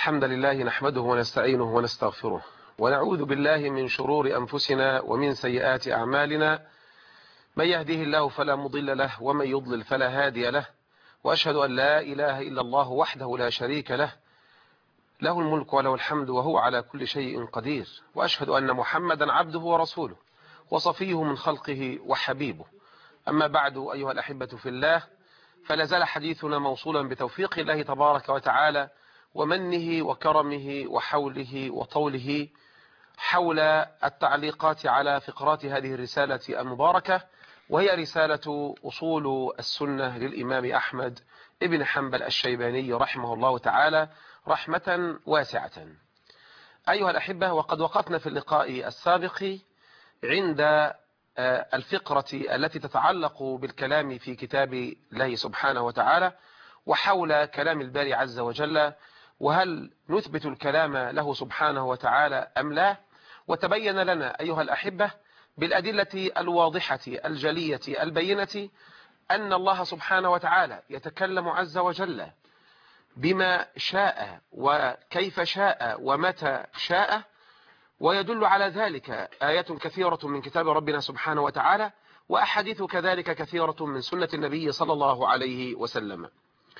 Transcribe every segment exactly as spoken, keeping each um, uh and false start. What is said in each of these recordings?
الحمد لله نحمده ونستعينه ونستغفره ونعوذ بالله من شرور أنفسنا ومن سيئات أعمالنا. من يهده الله فلا مضل له ومن يضلل فلا هادي له، وأشهد أن لا إله إلا الله وحده لا شريك له، له الملك وله الحمد وهو على كل شيء قدير. وأشهد أن محمدا عبده ورسوله وصفيه من خلقه وحبيبه. أما بعد أيها الأحبة في الله، فلا زال حديثنا موصولا بتوفيق الله تبارك وتعالى ومنه وكرمه وحوله وطوله حول التعليقات على فقرات هذه الرسالة المباركة، وهي رسالة أصول السنة للإمام أحمد ابن حنبل الشيباني رحمه الله تعالى رحمة واسعة. أيها الأحبة، وقد وقفنا في اللقاء السابق عند الفقرة التي تتعلق بالكلام في كتاب الله سبحانه وتعالى وحول كلام الباري عز وجل، وهل نثبت الكلام له سبحانه وتعالى أم لا. وتبين لنا أيها الأحبة بالأدلة الواضحة الجلية البينة أن الله سبحانه وتعالى يتكلم عز وجل بما شاء وكيف شاء ومتى شاء، ويدل على ذلك آيات كثيرة من كتاب ربنا سبحانه وتعالى، وأحاديث كذلك كثيرة من سنة النبي صلى الله عليه وسلم.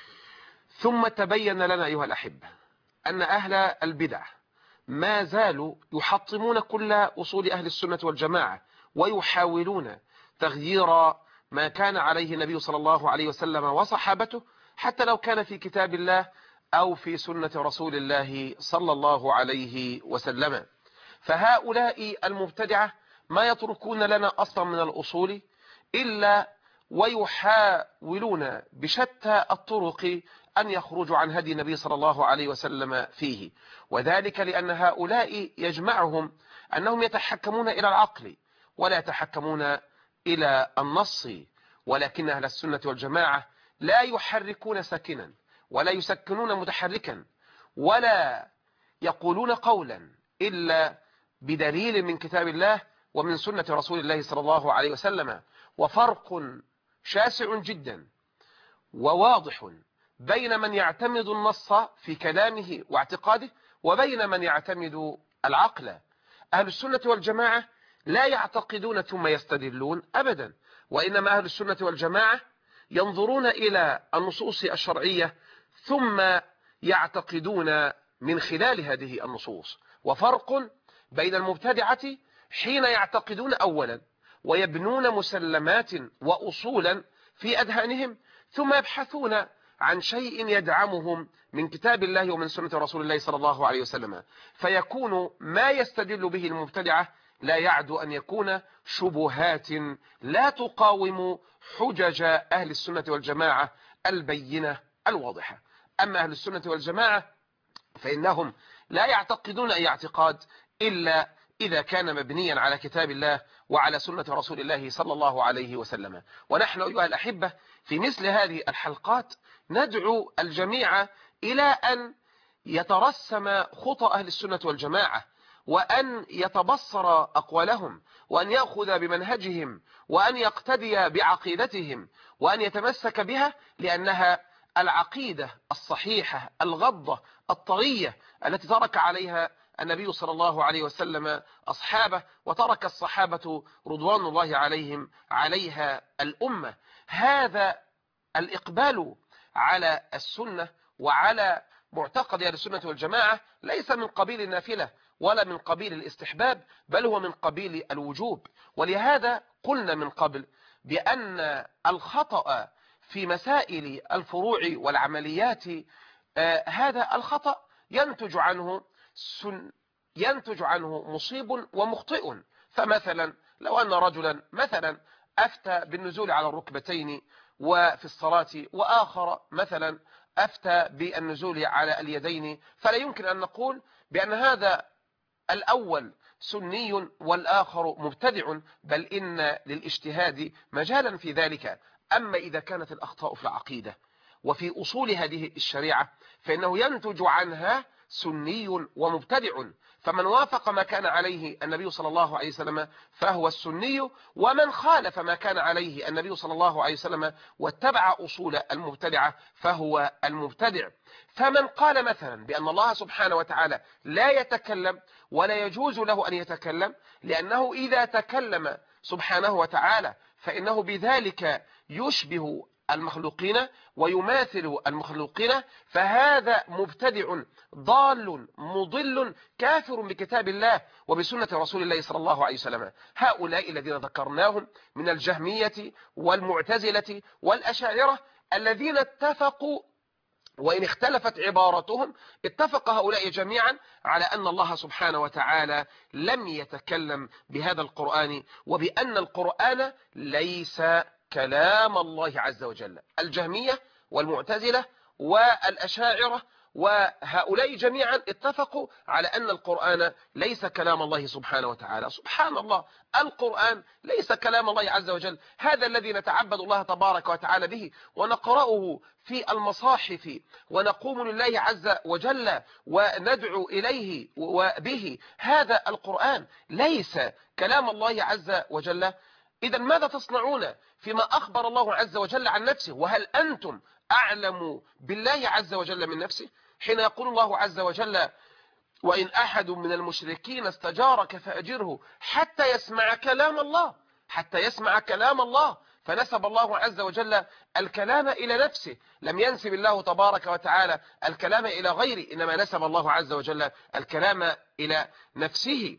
ثم تبين لنا أيها الأحبة أن أهل البدع ما زالوا يحطمون كل أصول أهل السنة والجماعة ويحاولون تغيير ما كان عليه النبي صلى الله عليه وسلم وصحابته، حتى لو كان في كتاب الله أو في سنة رسول الله صلى الله عليه وسلم. فهؤلاء المبتدعة ما يتركون لنا أصلا من الأصول إلا ويحاولون بشتى الطرق أن يخرجوا عن هدي النبي صلى الله عليه وسلم فيه، وذلك لأن هؤلاء يجمعهم أنهم يتحكمون إلى العقل ولا يتحكمون إلى النص، ولكن أهل السنة والجماعة لا يحركون ساكنا ولا يسكنون متحركا ولا يقولون قولا إلا بدليل من كتاب الله ومن سنة رسول الله صلى الله عليه وسلم. وفرق شاسع جدا وواضح بين من يعتمد النص في كلامه واعتقاده وبين من يعتمد العقل. أهل السنة والجماعة لا يعتقدون ثم يستدلون أبدا، وإنما أهل السنة والجماعة ينظرون إلى النصوص الشرعية ثم يعتقدون من خلال هذه النصوص. وفرق بين المبتدعة حين يعتقدون أولا ويبنون مسلمات وأصولا في أذهانهم ثم يبحثون عن شيء يدعمهم من كتاب الله ومن سنة رسول الله صلى الله عليه وسلم، فيكون ما يستدل به المبتدعة لا يعد أن يكون شبهات لا تقاوم حجج أهل السنة والجماعة البينة الواضحة. أما أهل السنة والجماعة فإنهم لا يعتقدون أي اعتقاد إلا إذا كان مبنيا على كتاب الله وعلى سنة رسول الله صلى الله عليه وسلم. ونحن أيها الأحبة في مثل هذه الحلقات ندعو الجميع إلى أن يترسم خطى أهل السنة والجماعة، وأن يتبصر أقوالهم، وأن يأخذ بمنهجهم، وأن يقتدي بعقيدتهم، وأن يتمسك بها، لأنها العقيدة الصحيحة الغضة الطرية التي ترك عليها النبي صلى الله عليه وسلم أصحابه، وترك الصحابة رضوان الله عليهم عليها الأمة. هذا الإقبال على السنة وعلى معتقد أهل السنة والجماعة ليس من قبيل النافلة ولا من قبيل الاستحباب، بل هو من قبيل الوجوب. ولهذا قلنا من قبل بأن الخطأ في مسائل الفروع والعمليات آه هذا الخطأ ينتج عنه سن ينتج عنه مصيب ومخطئ. فمثلا لو أن رجلا مثلا أفتى بالنزول على الركبتين وفي الصلاة، وآخر مثلا أفتى بالنزول على اليدين، فلا يمكن أن نقول بأن هذا الأول سني والآخر مبتدع، بل إن للاجتهاد مجالا في ذلك. أما إذا كانت الأخطاء في العقيدة وفي أصول هذه الشريعة فإنه ينتج عنها سني ومبتدع، فمن وافق ما كان عليه النبي صلى الله عليه وسلم فهو السني، ومن خالف ما كان عليه النبي صلى الله عليه وسلم واتبع أصول المبتدعة فهو المبتدع. فمن قال مثلا بأن الله سبحانه وتعالى لا يتكلم ولا يجوز له أن يتكلم، لأنه إذا تكلم سبحانه وتعالى فإنه بذلك يشبه المخلوقين ويماثل المخلوقين، فهذا مبتدع ضال مضل كافر بكتاب الله وبسنة رسول الله صلى الله عليه وسلم. هؤلاء الذين ذكرناهم من الجهمية والمعتزلة والأشاعرة الذين اتفقوا، وإن اختلفت عبارتهم، اتفق هؤلاء جميعا على أن الله سبحانه وتعالى لم يتكلم بهذا القرآن، وبأن القرآن ليس كلام الله عز وجل. الجهمية والمعتزلة والأشاعرة وهؤلاء جميعا اتفقوا على أن القرآن ليس كلام الله سبحانه وتعالى. سبحان الله، القرآن ليس كلام الله عز وجل، هذا الذي نتعبد الله تبارك وتعالى به ونقرأه في المصاحف ونقوم لله عز وجل وندعو إليه وبه، هذا القرآن ليس كلام الله عز وجل. إذا ماذا تصنعون فيما أخبر الله عز وجل عن نفسه؟ وهل أنتم أعلم بالله عز وجل من نفسه؟ حين يقول الله عز وجل: وإن أحد من المشركين استجارك فأجره حتى يسمع كلام الله، حتى يسمع كلام الله، فنسب الله عز وجل الكلام إلى نفسه، لم ينسب الله تبارك وتعالى الكلام إلى غيره، إنما نسب الله عز وجل الكلام إلى نفسه.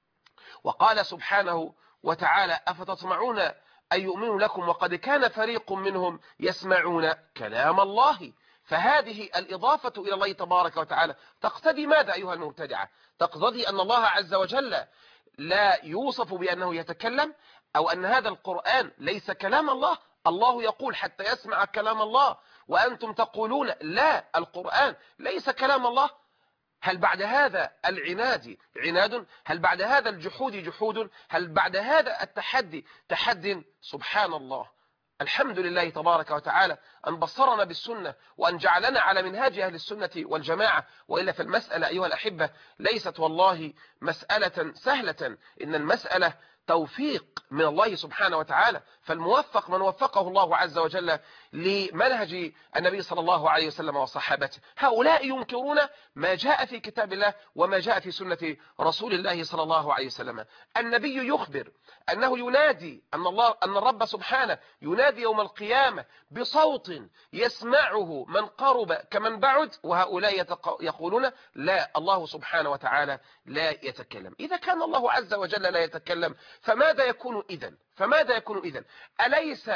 وقال سبحانه وتعالى: أفتطمعون أن يؤمنوا لكم وقد كان فريق منهم يسمعون كلام الله. فهذه الإضافة إلى الله تبارك وتعالى تقتضي ماذا أيها المبتدعة؟ تقتضي أن الله عز وجل لا يوصف بأنه يتكلم، أو أن هذا القرآن ليس كلام الله. الله يقول حتى يسمع كلام الله، وأنتم تقولون لا، القرآن ليس كلام الله. هل بعد هذا العناد عناد؟ هل بعد هذا الجحود جحود؟ هل بعد هذا التحدي تحد؟ سبحان الله. الحمد لله تبارك وتعالى أن بصرنا بالسنة وأن جعلنا على منهاج أهل السنة والجماعة، وإلا فالمسألة أيها الأحبة ليست والله مسألة سهلة، إن المسألة توفيق من الله سبحانه وتعالى، فالموفق من وفقه الله عز وجل لمنهج النبي صلى الله عليه وسلم وصحابته. هؤلاء ينكرون ما جاء في كتاب الله وما جاء في سنة رسول الله صلى الله عليه وسلم. النبي يخبر أنه ينادي، أن الله أن الرب سبحانه ينادي يوم القيامة بصوت يسمعه من قرب كمن بعد، وهؤلاء يقولون لا، الله سبحانه وتعالى لا يتكلم. إذا كان الله عز وجل لا يتكلم فماذا يكون إذن؟ فماذا يكون إذن؟ أليس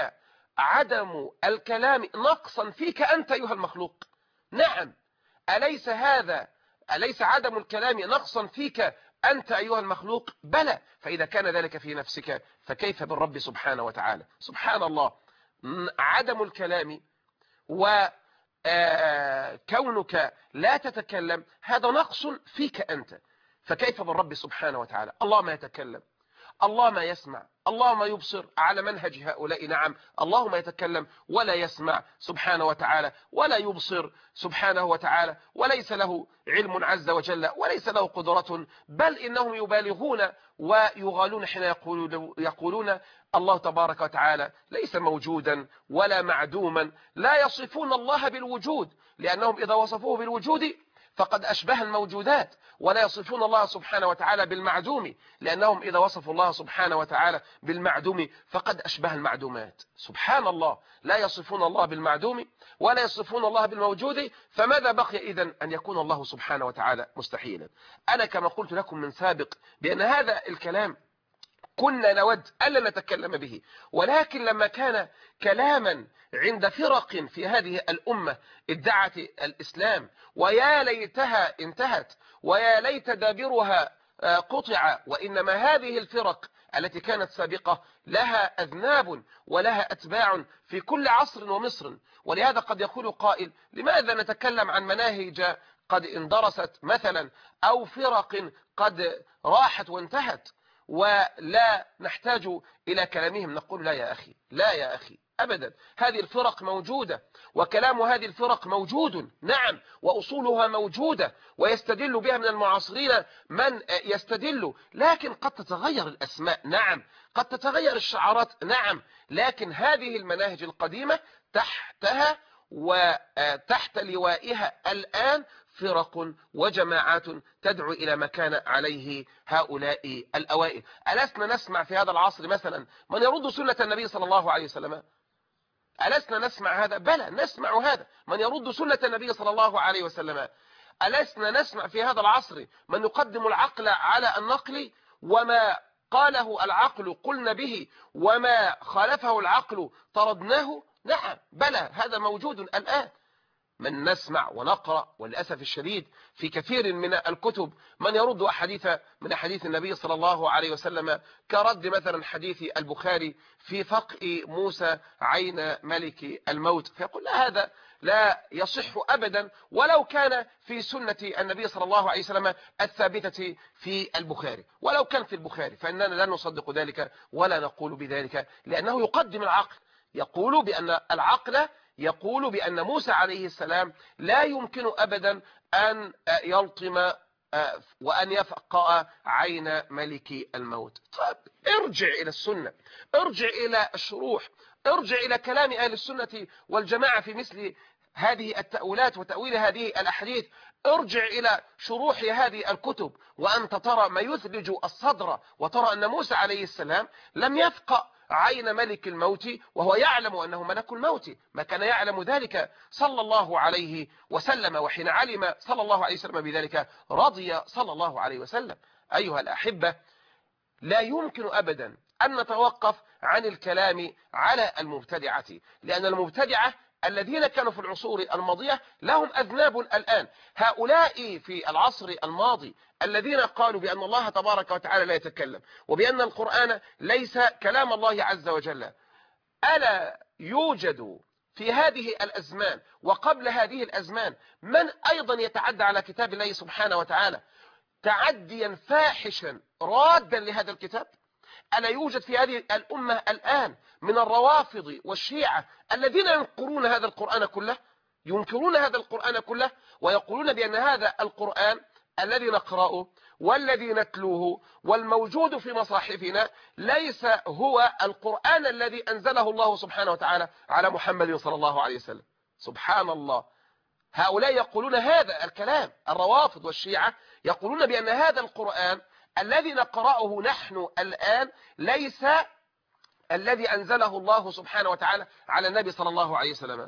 عدم الكلام نقصا فيك أنت أيها المخلوق؟ نعم. أليس هذا أليس عدم الكلام نقصا فيك أنت أيها المخلوق؟ بلى. فإذا كان ذلك في نفسك فكيف بالرب سبحانه وتعالى؟ سبحان الله. عدم الكلام وكونك لا تتكلم هذا نقص فيك أنت، فكيف بالرب سبحانه وتعالى؟ الله ما يتكلم، الله ما يسمع، الله ما يبصر على منهج هؤلاء. نعم، الله ما يتكلم ولا يسمع سبحانه وتعالى ولا يبصر سبحانه وتعالى، وليس له علم عز وجل وليس له قدرة، بل إنهم يبالغون ويغالون حين يقولون, يقولون الله تبارك وتعالى ليس موجودا ولا معدوما. لا يصفون الله بالوجود، لأنهم إذا وصفوه بالوجود فقد أشبه الموجودات، ولا يصفون الله سبحانه وتعالى بالمعدوم، لأنهم إذا وصفوا الله سبحانه وتعالى بالمعدوم فقد أشبه المعدومات. سبحان الله، لا يصفون الله بالمعدوم ولا يصفون الله بالموجود، فماذا بقي إذن أن يكون الله سبحانه وتعالى مستحيلا؟ أنا كما قلت لكم من سابق بأن هذا الكلام كنا نود ألا نتكلم به، ولكن لما كان كلاما عند فرق في هذه الأمة ادعت الإسلام ويا ليتها انتهت ويا ليت دابرها قطع، وإنما هذه الفرق التي كانت سابقة لها أذناب ولها أتباع في كل عصر ومصر. ولهذا قد يقول قائل: لماذا نتكلم عن مناهج قد اندرست مثلا، أو فرق قد راحت وانتهت؟ ولا نحتاج إلى كلامهم، نقول لا يا أخي، لا يا أخي أبدا، هذه الفرق موجودة وكلام هذه الفرق موجود، نعم، وأصولها موجودة ويستدل بها من المعاصرين من يستدل، لكن قد تتغير الأسماء، نعم، قد تتغير الشعارات، نعم، لكن هذه المناهج القديمة تحتها وتحت لوائها الآن فرق وجماعات تدعو إلى ما كان عليه هؤلاء الأوائل. ألسنا نسمع في هذا العصر مثلا من يرد سنة النبي صلى الله عليه وسلم؟ ألسنا نسمع هذا؟ بلى نسمع هذا، من يرد سنة النبي صلى الله عليه وسلم. ألسنا نسمع في هذا العصر من يقدم العقل على النقل، وما قاله العقل قلنا به وما خالفه العقل طردناه؟ نعم بلى، هذا موجود الآن. من نسمع ونقرأ وللأسف الشديد في كثير من الكتب من يرد أحاديث من حديث النبي صلى الله عليه وسلم، كرد مثلا حديث البخاري في فقء موسى عين ملك الموت، فيقول لا، هذا لا يصح أبدا ولو كان في سنة النبي صلى الله عليه وسلم الثابتة في البخاري، ولو كان في البخاري فإننا لا نصدق ذلك ولا نقول بذلك، لأنه يقدم العقل، يقول بأن العقل يقول بأن موسى عليه السلام لا يمكن أبدا أن يلطم وأن يفقأ عين ملك الموت. طيب ارجع إلى السنة، ارجع إلى الشروح، ارجع إلى كلام أهل السنة والجماعة في مثل هذه التأويلات وتأويل هذه الأحاديث، ارجع إلى شروح هذه الكتب وأنت ترى ما يثلج الصدر، وترى أن موسى عليه السلام لم يفقأ عين ملك الموت وهو يعلم أنه ملك الموت، ما كان يعلم ذلك صلى الله عليه وسلم، وحين علم صلى الله عليه وسلم بذلك رضي صلى الله عليه وسلم. أيها الأحبة، لا يمكن أبدا أن نتوقف عن الكلام على المبتدعة، لأن المبتدعة الذين كانوا في العصور الماضية لهم أذناب الآن. هؤلاء في العصر الماضي الذين قالوا بأن الله تبارك وتعالى لا يتكلم وبأن القرآن ليس كلام الله عز وجل، ألا يوجد في هذه الأزمان وقبل هذه الأزمان من أيضا يتعدى على كتاب الله سبحانه وتعالى تعديا فاحشا رادا لهذا الكتاب؟ ألا يوجد في هذه الأمة الآن من الروافض والشيعة الذين ينكرون هذا القرآن كله، ينكرون هذا القرآن كله ويقولون بأن هذا القرآن الذي نقرأه والذي نتلوه والموجود في مصاحفنا ليس هو القرآن الذي أنزله الله سبحانه وتعالى على محمد صلى الله عليه وسلم؟ سبحان الله، هؤلاء يقولون هذا الكلام، الروافض والشيعة يقولون بأن هذا القرآن الذي نقرأه نحن الآن ليس الذي أنزله الله سبحانه وتعالى على النبي صلى الله عليه وسلم.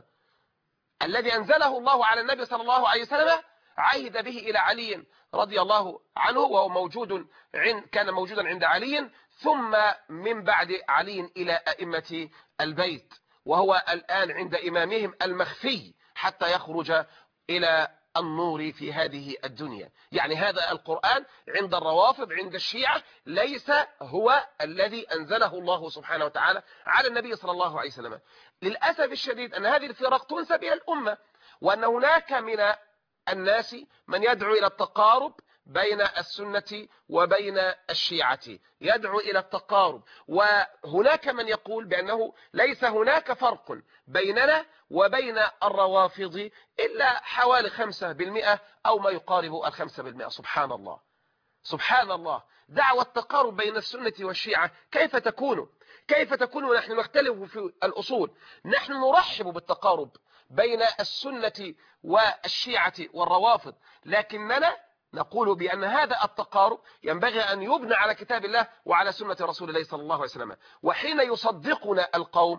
الذي أنزله الله على النبي صلى الله عليه وسلم عهد به إلى علي رضي الله عنه، وهو موجود عند كان موجودا عند علي، ثم من بعد علي إلى أئمة البيت، وهو الآن عند إمامهم المخفي حتى يخرج إلى النور في هذه الدنيا. يعني هذا القرآن عند الروافض عند الشيعة ليس هو الذي أنزله الله سبحانه وتعالى على النبي صلى الله عليه وسلم. للأسف الشديد أن هذه الفرق تنسب إلى الأمة، وأن هناك من الناس من يدعو إلى التقارب بين السنة وبين الشيعة، يدعو إلى التقارب، وهناك من يقول بأنه ليس هناك فرق بيننا وبين الروافض إلا حوالي خمسة بالمئة أو ما يقارب الخمسة بالمئة. سبحان الله، سبحان الله، دعوة التقارب بين السنة والشيعة كيف تكون؟ كيف تكون ونحن نختلف في الأصول؟ نحن نرحب بالتقارب بين السنة والشيعة والروافض، لكننا نقول بأن هذا التقارب ينبغي أن يبنى على كتاب الله وعلى سنة رسول الله صلى الله عليه وسلم. وحين يصدقنا القوم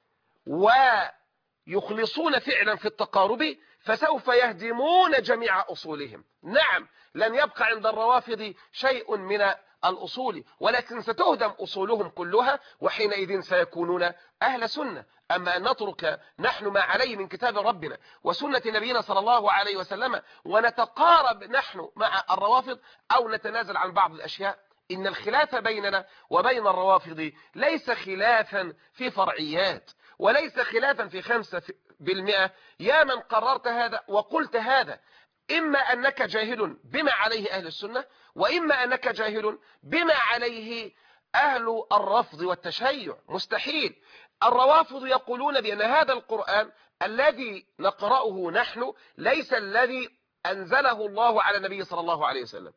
ويخلصون فعلا في التقارب فسوف يهدمون جميع أصولهم. نعم، لن يبقى عند الروافض شيء من الأصول، ولكن ستهدم أصولهم كلها، وحينئذ سيكونون أهل سنة. أما أن نترك نحن ما عليه من كتاب ربنا وسنة نبينا صلى الله عليه وسلم ونتقارب نحن مع الروافض أو نتنازل عن بعض الأشياء، إن الخلاف بيننا وبين الروافض ليس خلافا في فرعيات وليس خلافا في خمسة بالمئة. يا من قررت هذا وقلت هذا، إما أنك جاهل بما عليه أهل السنة، وإما أنك جاهل بما عليه أهل الرفض والتشيع. مستحيل. الروافض يقولون بأن هذا القرآن الذي نقرأه نحن ليس الذي أنزله الله على النبي صلى الله عليه وسلم.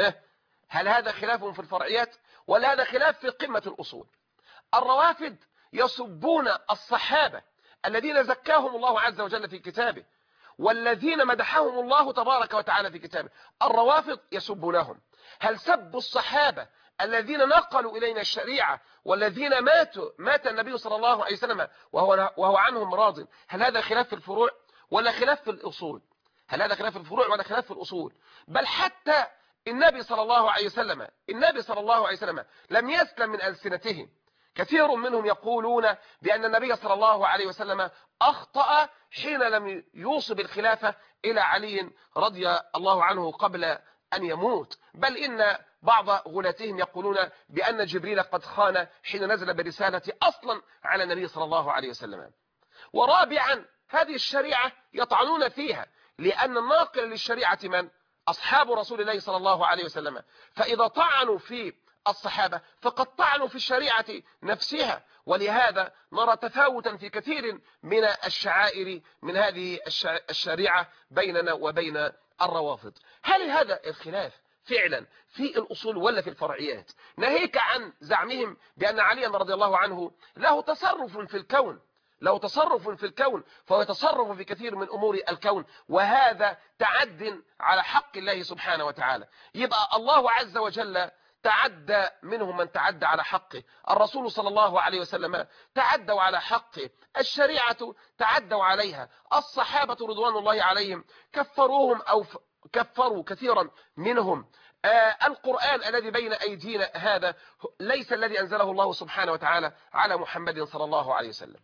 هل هذا خلاف في الفرعيات ولا هذا خلاف في قمة الأصول؟ الروافض يسبون الصحابة الذين زكاهم الله عز وجل في كتابه والذين مدحهم الله تبارك وتعالى في كتابه. الروافض يسبونهم. هل سبوا الصحابة الذين نقلوا إلينا الشريعة والذين ماتوا مات النبي صلى الله عليه وسلم وهو, وهو عنهم راض، هل هذا خلاف في الفروع ولا خلاف في الأصول؟ هل هذا خلاف في الفروع ولا خلاف في الأصول؟ بل حتى النبي صلى الله عليه وسلم النبي صلى الله عليه وسلم لم يسلم من ألسنتهم. كثير منهم يقولون بأن النبي صلى الله عليه وسلم أخطأ حين لم يوصي بالخلافة إلى علي رضي الله عنه قبل أن يموت، بل إن بعض غلاتهم يقولون بأن جبريل قد خان حين نزل برسالة أصلا على النبي صلى الله عليه وسلم. ورابعا، هذه الشريعة يطعنون فيها لأن الناقل للشريعة من؟ أصحاب رسول الله صلى الله عليه وسلم. فإذا طعنوا في الصحابة فقد طعنوا في الشريعة نفسها. ولهذا نرى تفاوتا في كثير من الشعائر من هذه الشريعة بيننا وبين الروافض. هل هذا الخلاف فعلا في الأصول ولا في الفرعيات؟ ناهيك عن زعمهم بأن عليا رضي الله عنه له تصرف في الكون له تصرف في الكون فهو يتصرف في كثير من أمور الكون، وهذا تعد على حق الله سبحانه وتعالى. يبقى الله عز وجل تعدى منهم من تعدى على حقه، الرسول صلى الله عليه وسلم تعدوا على حقه، الشريعة تعدوا عليها، الصحابة رضوان الله عليهم كفروهم أو كفروا كثيرا منهم. آه القرآن الذي بين أيدينا هذا ليس الذي أنزله الله سبحانه وتعالى على محمد صلى الله عليه وسلم.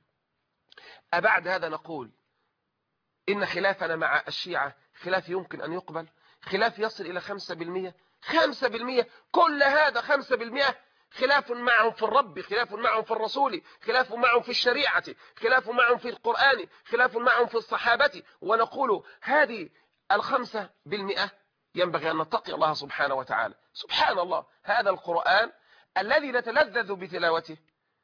أبعد هذا نقول إن خلافنا مع الشيعة خلاف يمكن أن يقبل، خلاف يصل إلى خمسة بالمئة خمسة بالمئة كل هذا خمسة بالمئة خلاف معهم في الرب، خلاف معهم في الرسول، خلاف معهم في الشريعة، خلاف معهم في القرآن، خلاف معهم في الصحابة. ونقول هذه الخمسة بالمئة ينبغي أن نتقي الله سبحانه وتعالى. سبحان الله، هذا القرآن الذي نتلذذ بتلاوته،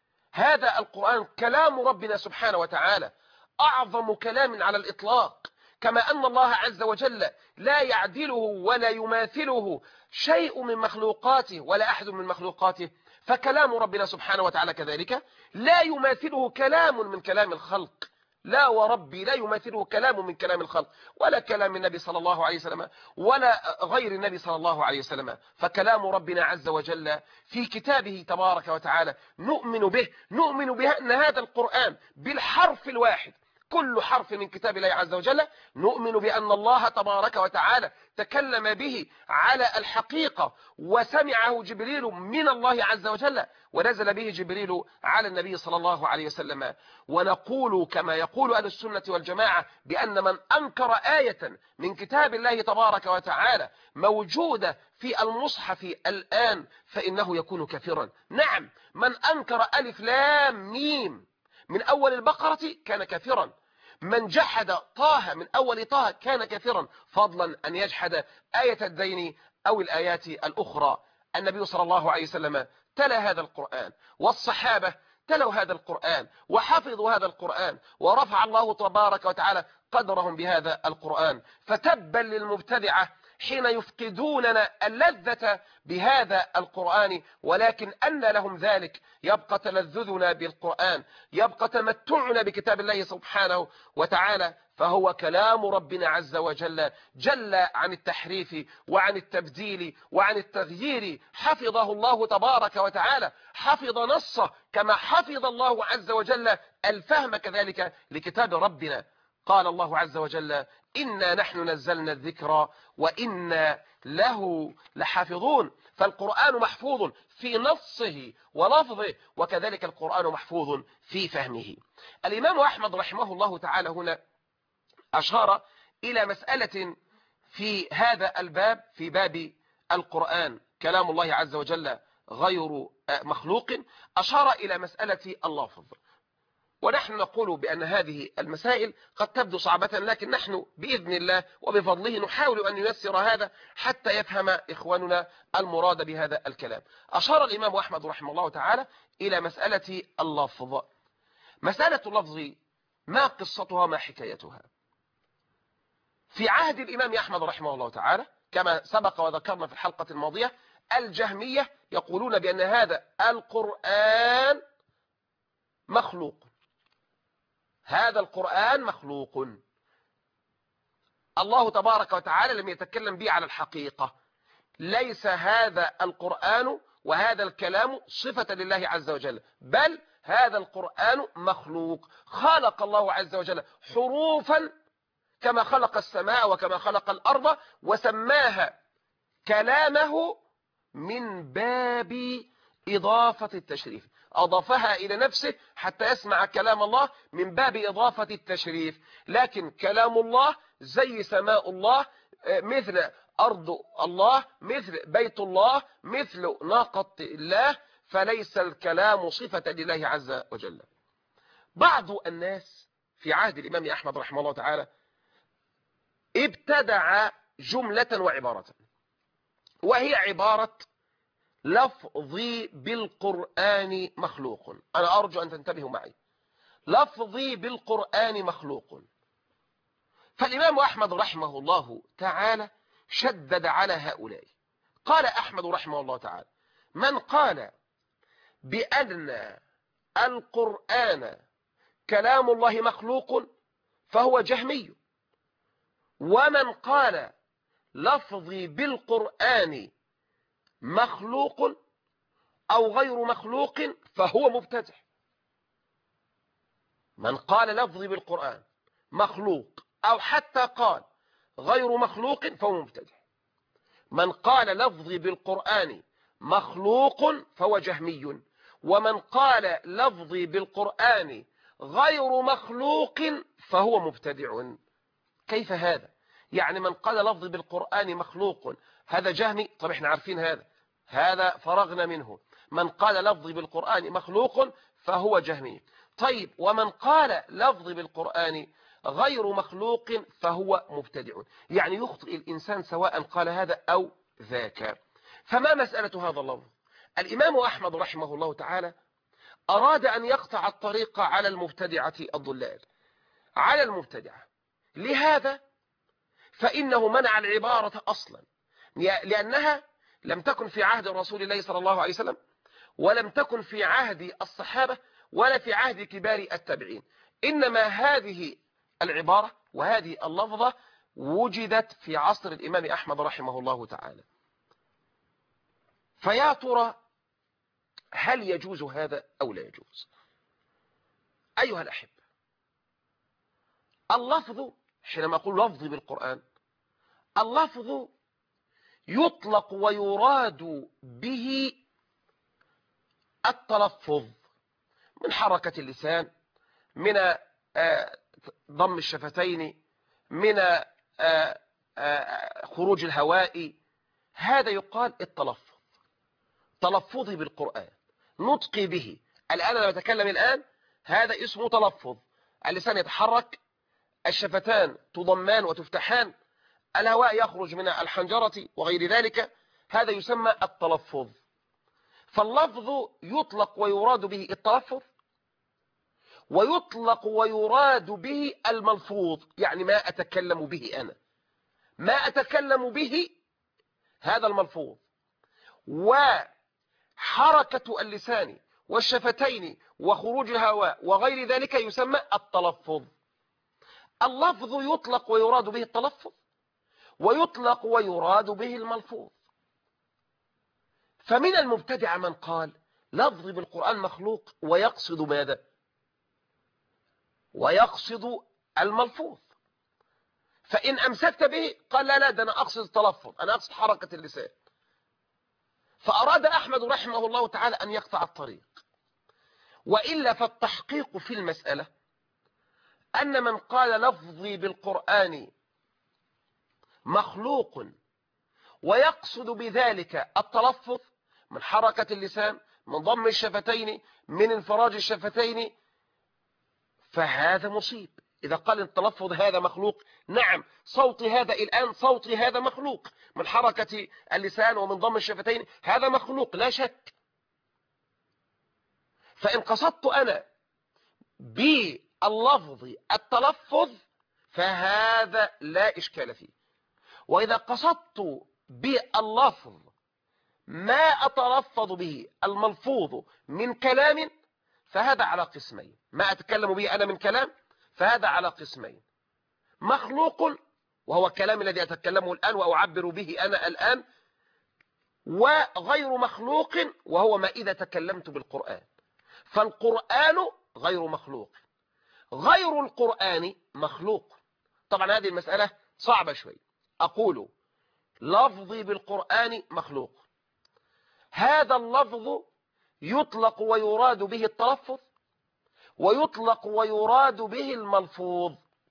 هذا القرآن كلام ربنا سبحانه وتعالى، أعظم كلام على الإطلاق، كما أن الله عز وجل لا يعدله ولا يماثله شيء من مخلوقاته ولا أحد من مخلوقاته، فكلام ربنا سبحانه وتعالى كذلك لا يماثله كلام من كلام الخلق. لا وربي لا يماثله كلام من كلام الخلق، ولا كلام النبي صلى الله عليه وسلم ولا غير النبي صلى الله عليه وسلم. فكلام ربنا عز وجل في كتابه تبارك وتعالى نؤمن به، نؤمن بأن هذا القرآن بالحرف الواحد، كل حرف من كتاب الله عز وجل نؤمن بأن الله تبارك وتعالى تكلم به على الحقيقة، وسمعه جبريل من الله عز وجل، ونزل به جبريل على النبي صلى الله عليه وسلم. ونقول كما يقول أهل السنة والجماعة بأن من أنكر آية من كتاب الله تبارك وتعالى موجودة في المصحف الآن فإنه يكون كافرا. نعم، من أنكر ألف لام ميم من أول البقرة كان كافرا، من جحد طه من أول طه كان كافرا، فضلا أن يجحد آية الدين أو الآيات الأخرى. النبي صلى الله عليه وسلم تلا هذا القرآن، والصحابة تلوا هذا القرآن وحفظوا هذا القرآن، ورفع الله تبارك وتعالى قدرهم بهذا القرآن. فتبا للمبتدعة حين يفقدوننا اللذة بهذا القرآن، ولكن أن لهم ذلك، يبقى تلذذنا بالقرآن، يبقى تمتعنا بكتاب الله سبحانه وتعالى، فهو كلام ربنا عز وجل، جل عن التحريف وعن التبديل وعن التغيير. حفظه الله تبارك وتعالى، حفظ نصه كما حفظ الله عز وجل الفهم كذلك لكتاب ربنا. قال الله عز وجل: إنا نحن نزلنا الذكر وإنا له لحافظون. فالقرآن محفوظ في نصه ولفظه، وكذلك القرآن محفوظ في فهمه. الإمام أحمد رحمه الله تعالى هنا أشار إلى مسألة في هذا الباب، في باب القرآن كلام الله عز وجل غير مخلوق، أشار إلى مسألة اللفظ. ونحن نقول بأن هذه المسائل قد تبدو صعبة، لكن نحن بإذن الله وبفضله نحاول أن نيسر هذا حتى يفهم إخواننا المراد بهذا الكلام. أشار الإمام أحمد رحمه الله تعالى إلى مسألة اللفظ. مسألة اللفظ ما قصتها ما حكايتها؟ في عهد الإمام أحمد رحمه الله تعالى كما سبق وذكرنا في الحلقة الماضية، الجهمية يقولون بأن هذا القرآن مخلوق، هذا القرآن مخلوق، الله تبارك وتعالى لم يتكلم به على الحقيقة، ليس هذا القرآن وهذا الكلام صفة لله عز وجل، بل هذا القرآن مخلوق، خلق الله عز وجل حروفا كما خلق السماء وكما خلق الأرض، وسماها كلامه من باب إضافة التشريف، أضافها إلى نفسه حتى يسمع كلام الله من باب إضافة التشريف. لكن كلام الله زي سماء الله، مثل أرض الله، مثل بيت الله، مثل ناقة الله، فليس الكلام صفة لله عز وجل. بعض الناس في عهد الإمام أحمد رحمه الله تعالى ابتدع جملة وعبارة، وهي عبارة لفظي بالقرآن مخلوق. أنا أرجو أن تنتبهوا معي، لفظي بالقرآن مخلوق. فالإمام أحمد رحمه الله تعالى شدد على هؤلاء، قال أحمد رحمه الله تعالى: من قال بأن القرآن كلام الله مخلوق فهو جهمي، ومن قال لفظي بالقرآن مخلوق أو غير مخلوق فهو مبتدع. من قال لفظي بالقرآن مخلوق أو حتى قال غير مخلوق فهو مبتدع. من قال لفظي بالقرآن مخلوق فهو جهمي، ومن قال لفظي بالقرآن غير مخلوق فهو مبتدع. كيف هذا؟ يعني من قال لفظي بالقرآن مخلوق هذا جهمي؟ طب احنا عارفين هذا، هذا فرغنا منه. من قال لفظي بالقرآن مخلوق فهو جهمي. طيب ومن قال لفظي بالقرآن غير مخلوق فهو مبتدع، يعني يخطئ الإنسان سواء قال هذا أو ذاك. فما مسألة هذا اللفظ؟ الإمام أحمد رحمه الله تعالى أراد أن يقطع الطريق على المبتدعة الضلال، على المبتدعة. لهذا فإنه منع العبارة أصلا، لأنها لم تكن في عهد رسول الله صلى الله عليه وسلم، ولم تكن في عهد الصحابة، ولا في عهد كبار التابعين. إنما هذه العبارة وهذه اللفظة وجدت في عصر الإمام أحمد رحمه الله تعالى. فيا ترى هل يجوز هذا أو لا يجوز؟ أيها الأحبة، اللفظ حينما أقول لفظي بالقرآن، اللفظ يطلق ويراد به التلفظ من حركة اللسان، من ضم الشفتين، من خروج الهواء، هذا يقال التلفظ. تلفظي بالقرآن، نطقي به. الآن أنا بتكلم الآن، هذا اسمه تلفظ. اللسان يتحرك، الشفتان تضمان وتفتحان، الهواء يخرج من الحنجرة وغير ذلك، هذا يسمى التلفظ. فاللفظ يطلق ويراد به التلفظ، ويطلق ويراد به الملفوظ، يعني ما أتكلم به أنا، ما أتكلم به هذا الملفوظ. وحركة اللسان والشفتين وخروج الهواء وغير ذلك يسمى التلفظ. اللفظ يطلق ويراد به التلفظ، ويطلق ويراد به الملفوظ. فمن المبتدع من قال لفظ بالقرآن مخلوق ويقصد ماذا؟ ويقصد الملفوظ. فإن أمسكت به قال لا لا، ده أنا أقصد التلفظ، أنا أقصد حركة اللسان. فأراد أحمد رحمه الله تعالى أن يقطع الطريق. وإلا فالتحقيق في المسألة أن من قال لفظي بالقرآن مخلوق ويقصد بذلك التلفظ من حركة اللسان، من ضم الشفتين، من انفراج الشفتين، فهذا مصيب. إذا قال التلفظ هذا مخلوق، نعم صوتي هذا الآن، صوتي هذا مخلوق من حركة اللسان ومن ضم الشفتين، هذا مخلوق لا شك. فإن قصدت أنا باللفظ التلفظ فهذا لا إشكال فيه. وإذا قصدت باللفظ ما أتلفظ به الملفوظ من كلام فهذا على قسمين. ما أتكلم به أنا من كلام فهذا على قسمين: مخلوق وهو الكلام الذي أتكلمه الآن وأعبر به أنا الآن، وغير مخلوق وهو ما إذا تكلمت بالقرآن. فالقرآن غير مخلوق، غير القرآن مخلوق. طبعا هذه المسألة صعبة شوي. أقول لفظي بالقرآن مخلوق، هذا اللفظ يطلق ويراد به التلفظ، ويطلق ويراد به الملفوظ.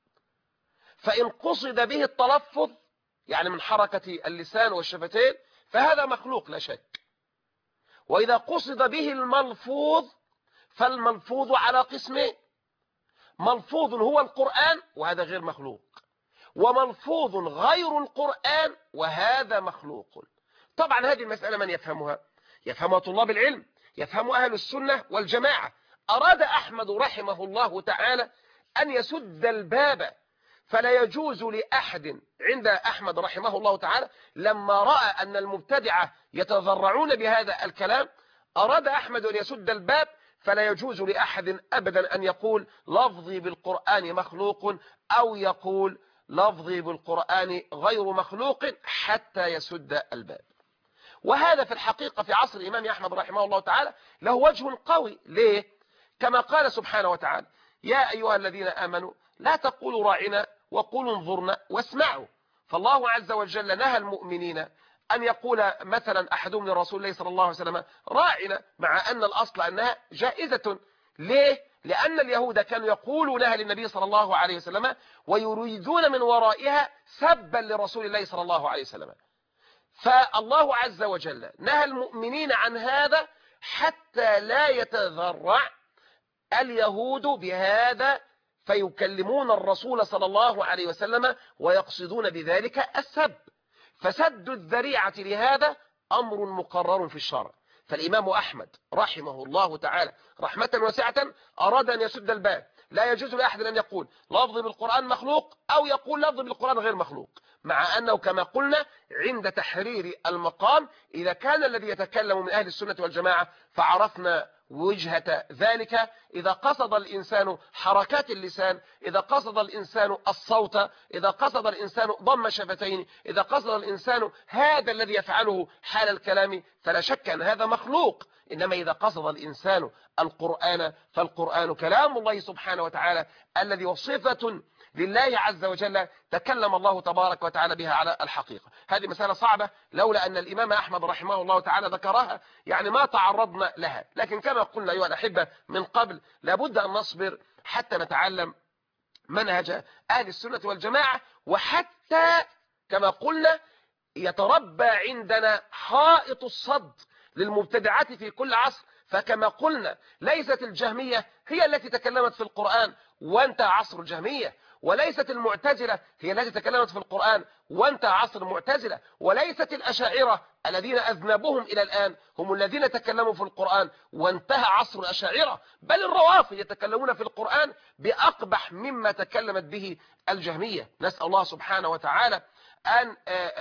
فإن قصد به التلفظ يعني من حركة اللسان والشفتين فهذا مخلوق لا شك. وإذا قصد به الملفوظ فالملفوظ على قسمين: ملفوظ هو القرآن وهذا غير مخلوق، وملفوظ غير القرآن وهذا مخلوق. طبعا هذه المسألة من يفهمها؟ يفهمها طلاب العلم، يفهمها أهل السنة والجماعة. أراد أحمد رحمه الله تعالى أن يسد الباب، فلا يجوز لأحد عند أحمد رحمه الله تعالى لما رأى أن المبتدعة يتذرعون بهذا الكلام، أراد أحمد أن يسد الباب، فلا يجوز لأحد أبدا أن يقول لفظي بالقرآن مخلوق أو يقول لفظي بالقرآن غير مخلوق حتى يسد الباب. وهذا في الحقيقة في عصر الإمام أحمد رحمه الله تعالى له وجه قوي. ليه؟ كما قال سبحانه وتعالى: يا أيها الذين آمنوا لا تقولوا راعنا وقولوا انظرنا واسمعوا. فالله عز وجل نهى المؤمنين أن يقول مثلا أحدهم لرسول الله صلى الله عليه وسلم راعنا، مع أن الأصل أنها جائزة. ليه؟ لأن اليهود كانوا يقولونها للنبي صلى الله عليه وسلم ويريدون من ورائها سبا لرسول الله صلى الله عليه وسلم. فالله عز وجل نهى المؤمنين عن هذا حتى لا يتذرع اليهود بهذا فيكلمون الرسول صلى الله عليه وسلم ويقصدون بذلك السب. فسد الذريعة لهذا أمر مقرر في الشرع. فالإمام أحمد رحمه الله تعالى رحمة واسعة أراد أن يسد الباب. لا يجوز لأحد أن يقول لفظ بالقرآن مخلوق أو يقول لفظ بالقرآن غير مخلوق، مع أنه كما قلنا عند تحرير المقام إذا كان الذي يتكلم من أهل السنة والجماعة فعرفنا وجهة ذلك. إذا قصد الإنسان حركات اللسان، إذا قصد الإنسان الصوت، إذا قصد الإنسان ضم شفتين، إذا قصد الإنسان هذا الذي يفعله حال الكلام فلا شك أن هذا مخلوق. إنما إذا قصد الإنسان القرآن فالقرآن كلام الله سبحانه وتعالى الذي وصفة لله عز وجل تكلم الله تبارك وتعالى بها على الحقيقة. هذه مسألة صعبة، لولا أن الإمام أحمد رحمه الله تعالى ذكرها يعني ما تعرضنا لها. لكن كما قلنا أيها الأحبة من قبل لابد أن نصبر حتى نتعلم منهج أهل السنة والجماعة، وحتى كما قلنا يتربى عندنا حائط الصد للمبتدعات في كل عصر. فكما قلنا ليست الجهمية هي التي تكلمت في القرآن وانتهى عصر الجهمية، وليست المعتزلة هي التي تكلمت في القرآن وانتهى عصر المعتزلة، وليست الأشاعرة الذين أذنبهم إلى الآن هم الذين تكلموا في القرآن وانتهى عصر الأشاعرة، بل الروافض يتكلمون في القرآن بأقبح مما تكلمت به الجهمية. نسأل الله سبحانه وتعالى أن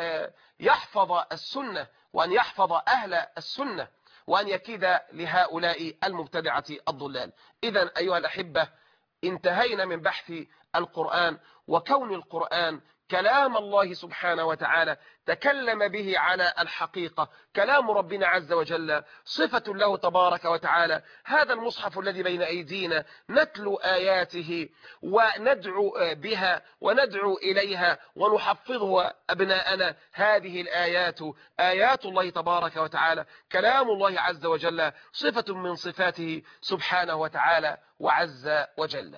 يحفظ السنة وأن يحفظ أهل السنة وأن يكيد لهؤلاء المبتدعة الضلال. إذن أيها الأحبة انتهينا من بحث القرآن وكون القرآن كلام الله سبحانه وتعالى تكلم به على الحقيقة، كلام ربنا عز وجل، صفة له تبارك وتعالى. هذا المصحف الذي بين أيدينا نتلو آياته وندعو بها وندعو إليها ونحفظها أبناءنا. هذه الآيات آيات الله تبارك وتعالى، كلام الله عز وجل، صفة من صفاته سبحانه وتعالى وعز وجل.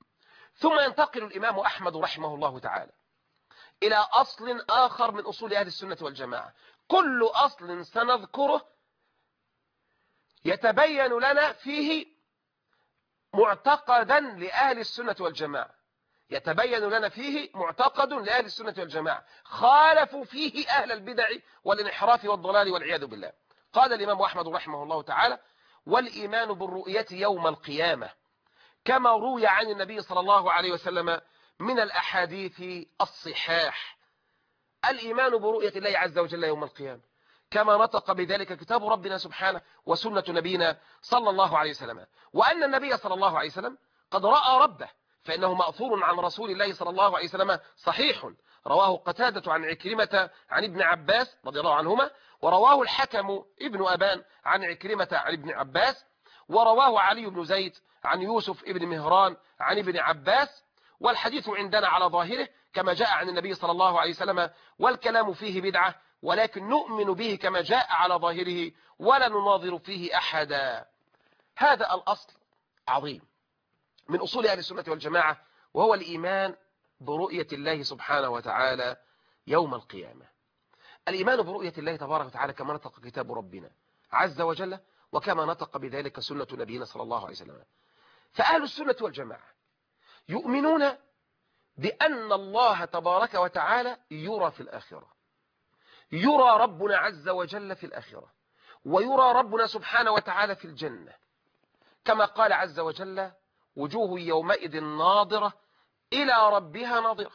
ثم ينتقل الإمام أحمد رحمه الله تعالى إلى أصل آخر من أصول أهل السنة والجماعة. كل أصل سنذكره يتبين لنا فيه معتقدا لأهل السنة والجماعة، يتبين لنا فيه معتقد لأهل السنة والجماعة خالفوا فيه أهل البدع والانحراف والضلال والعياذ بالله. قال الإمام أحمد رحمه الله تعالى: والإيمان بالرؤية يوم القيامة كما روي عن النبي صلى الله عليه وسلم من الأحاديث الصحاح. الإيمان برؤية الله عز وجل يوم القيامة كما نطق بذلك كتاب ربنا سبحانه وسنة نبينا صلى الله عليه وسلم، وأن النبي صلى الله عليه وسلم قد رأى ربه، فإنه مأثور عن رسول الله صلى الله عليه وسلم صحيح، رواه قتادة عن عكرمة عن ابن عباس رضي الله عنهما، ورواه الحكم ابن أبان عن عكرمة عن ابن عباس، ورواه علي بن زيد عن يوسف ابن مهران عن ابن عباس. والحديث عندنا على ظاهره كما جاء عن النبي صلى الله عليه وسلم، والكلام فيه بدعة، ولكن نؤمن به كما جاء على ظاهره ولا نناظر فيه أحدا. هذا الأصل عظيم من أصول أهل السنة والجماعة، وهو الإيمان برؤية الله سبحانه وتعالى يوم القيامة. الإيمان برؤية الله تبارك وتعالى كما نطق كتاب ربنا عز وجل، وكما نطق بذلك سنة نبينا صلى الله عليه وسلم. فأهل السنة والجماعة يؤمنون بأن الله تبارك وتعالى يرى في الآخرة، يرى ربنا عز وجل في الآخرة، ويرى ربنا سبحانه وتعالى في الجنة، كما قال عز وجل: وجوه يومئذ ناظرة إلى ربها ناظرة.